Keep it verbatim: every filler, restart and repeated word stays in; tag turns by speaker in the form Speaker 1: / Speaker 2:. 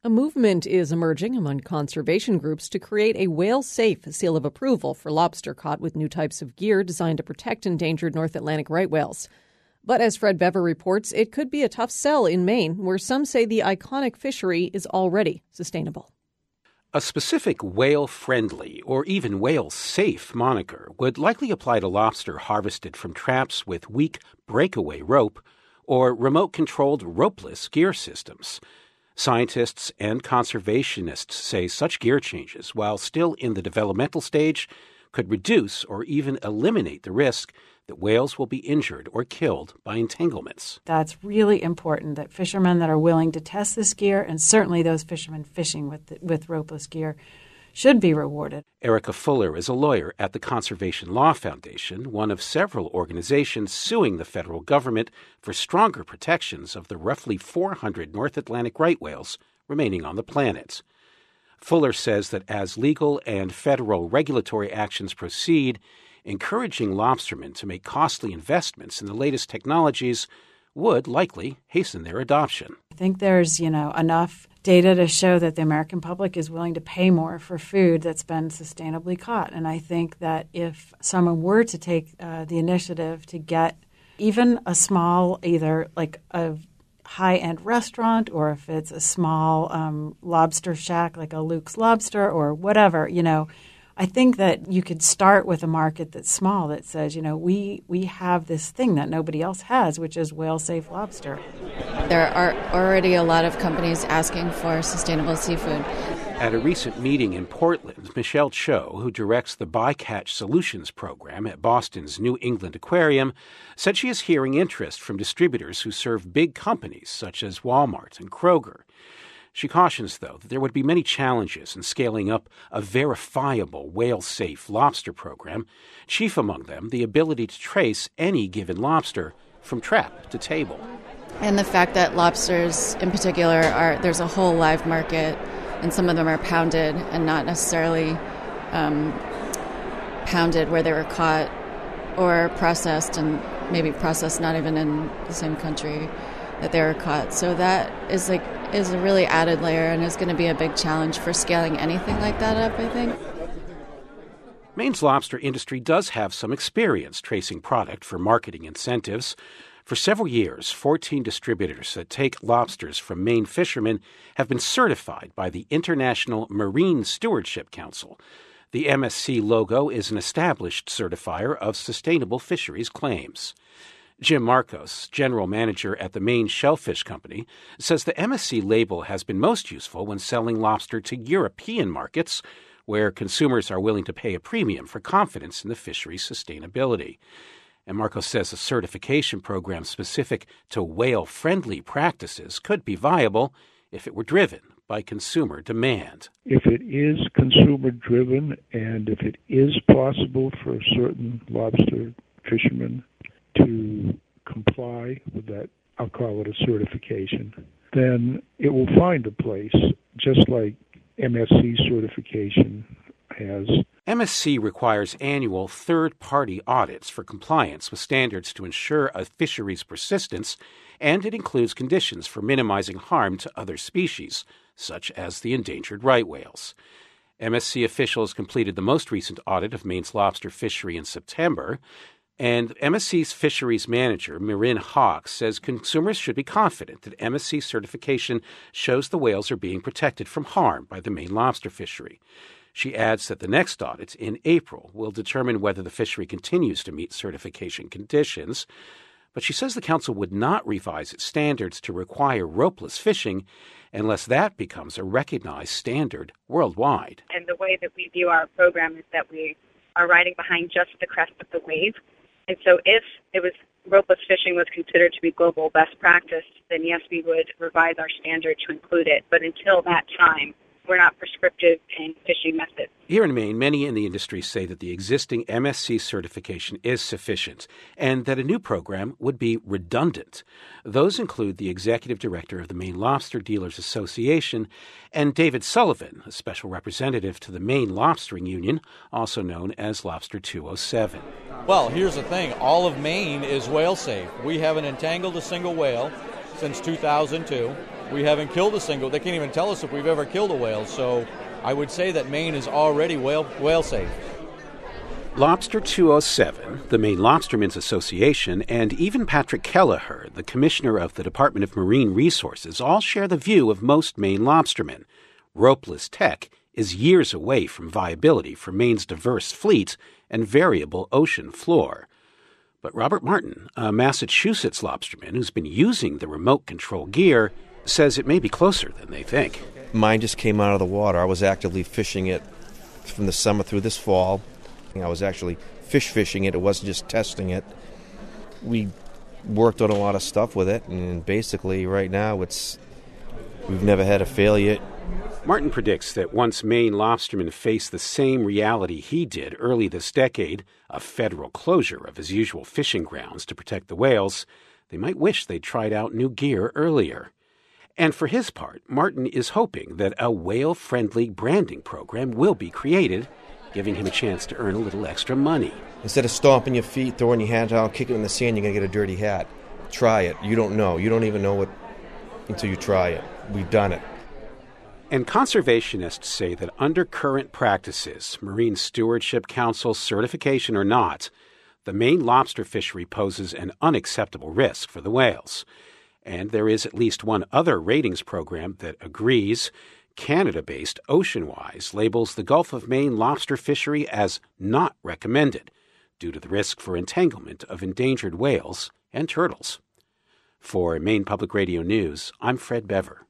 Speaker 1: A movement is emerging among conservation groups to create a whale-safe seal of approval for lobster caught with new types of gear designed to protect endangered North Atlantic right whales. But as Fred Bever reports, it could be a tough sell in Maine, where some say the iconic fishery is already sustainable.
Speaker 2: A specific whale-friendly or even whale-safe moniker would likely apply to lobster harvested from traps with weak breakaway rope or remote-controlled ropeless gear systems. Scientists and conservationists say such gear changes, while still in the developmental stage, could reduce or even eliminate the risk that whales will be injured or killed by entanglements.
Speaker 3: That's really important, that fishermen that are willing to test this gear, and certainly those fishermen fishing with the, with ropeless gear, should be rewarded.
Speaker 2: Erica Fuller is a lawyer at the Conservation Law Foundation, one of several organizations suing the federal government for stronger protections of the roughly four hundred North Atlantic right whales remaining on the planet. Fuller says that as legal and federal regulatory actions proceed, encouraging lobstermen to make costly investments in the latest technologies would likely hasten their adoption.
Speaker 3: I think there's, you know, enough data to show that the American public is willing to pay more for food that's been sustainably caught. And I think that if someone were to take uh, the initiative to get even a small, either like a high-end restaurant, or if it's a small um, lobster shack like a Luke's Lobster or whatever, you know, I think that you could start with a market that's small that says, you know, we, we have this thing that nobody else has, which is whale-safe lobster.
Speaker 4: There are already a lot of companies asking for sustainable seafood.
Speaker 2: At a recent meeting in Portland, Michelle Cho, who directs the Bycatch Solutions program at Boston's New England Aquarium, said she is hearing interest from distributors who serve big companies such as Walmart and Kroger. She cautions, though, that there would be many challenges in scaling up a verifiable whale-safe lobster program, chief among them the ability to trace any given lobster from trap to table.
Speaker 4: And the fact that lobsters in particular are, there's a whole live market, and some of them are pounded and not necessarily um, pounded where they were caught, or processed, and maybe processed not even in the same country that they were caught. So that is like is a really added layer, and is going to be a big challenge for scaling anything like that up, I think.
Speaker 2: Maine's lobster industry does have some experience tracing product for marketing incentives. For several years, fourteen distributors that take lobsters from Maine fishermen have been certified by the International Marine Stewardship Council. The M S C logo is an established certifier of sustainable fisheries claims. Jim Marcos, general manager at the Maine Shellfish Company, says the M S C label has been most useful when selling lobster to European markets, where consumers are willing to pay a premium for confidence in the fishery's sustainability. And Marcos says a certification program specific to whale-friendly practices could be viable if it were driven by consumer demand.
Speaker 5: If it is consumer-driven, and if it is possible for certain lobster fishermen to comply with that, I'll call it a certification, then it will find a place, just like M S C certification has.
Speaker 2: M S C requires annual third-party audits for compliance with standards to ensure a fishery's persistence, and it includes conditions for minimizing harm to other species, such as the endangered right whales. M S C officials completed the most recent audit of Maine's lobster fishery in September. And M S C's fisheries manager, Marin Hawks, says consumers should be confident that M S C certification shows the whales are being protected from harm by the Maine lobster fishery. She adds that the next audit in April will determine whether the fishery continues to meet certification conditions. But she says the council would not revise its standards to require ropeless fishing unless that becomes a recognized standard worldwide.
Speaker 6: And the way that we view our program is that we are riding behind just the crest of the wave. And so if it was ropeless fishing was considered to be global best practice, then yes, we would revise our standard to include it. But until that time, we're not prescriptive in fishing methods.
Speaker 2: Here in Maine, many in the industry say that the existing M S C certification is sufficient and that a new program would be redundant. Those include the executive director of the Maine Lobster Dealers Association and David Sullivan, a special representative to the Maine Lobstering Union, also known as Lobster two oh seven.
Speaker 7: Well, here's the thing. All of Maine is whale safe. We haven't entangled a single whale since two thousand two. We haven't killed a single. They can't even tell us if we've ever killed a whale. So I would say that Maine is already whale whale safe.
Speaker 2: Lobster two oh seven, the Maine Lobstermen's Association, and even Patrick Kelleher, the commissioner of the Department of Marine Resources, all share the view of most Maine lobstermen. Ropeless tech is years away from viability for Maine's diverse fleet and variable ocean floor. But Robert Martin, a Massachusetts lobsterman who's been using the remote control gear, says it may be closer than they think.
Speaker 8: Mine just came out of the water. I was actively fishing it from the summer through this fall. I was actually fish fishing it. It wasn't just testing it. We worked on a lot of stuff with it, and basically right now it's we've never had a failure.
Speaker 2: Martin predicts that once Maine lobstermen face the same reality he did early this decade, a federal closure of his usual fishing grounds to protect the whales, they might wish they'd tried out new gear earlier. And for his part, Martin is hoping that a whale-friendly branding program will be created, giving him a chance to earn a little extra money.
Speaker 8: Instead of stomping your feet, throwing your hands out, kicking in the sand, you're going to get a dirty hat. Try it. You don't know. You don't even know it until you try it. We've done it.
Speaker 2: And conservationists say that under current practices, Marine Stewardship Council certification or not, the Maine lobster fishery poses an unacceptable risk for the whales. And there is at least one other ratings program that agrees. Canada-based Oceanwise labels the Gulf of Maine lobster fishery as not recommended due to the risk for entanglement of endangered whales and turtles. For Maine Public Radio News, I'm Fred Bever.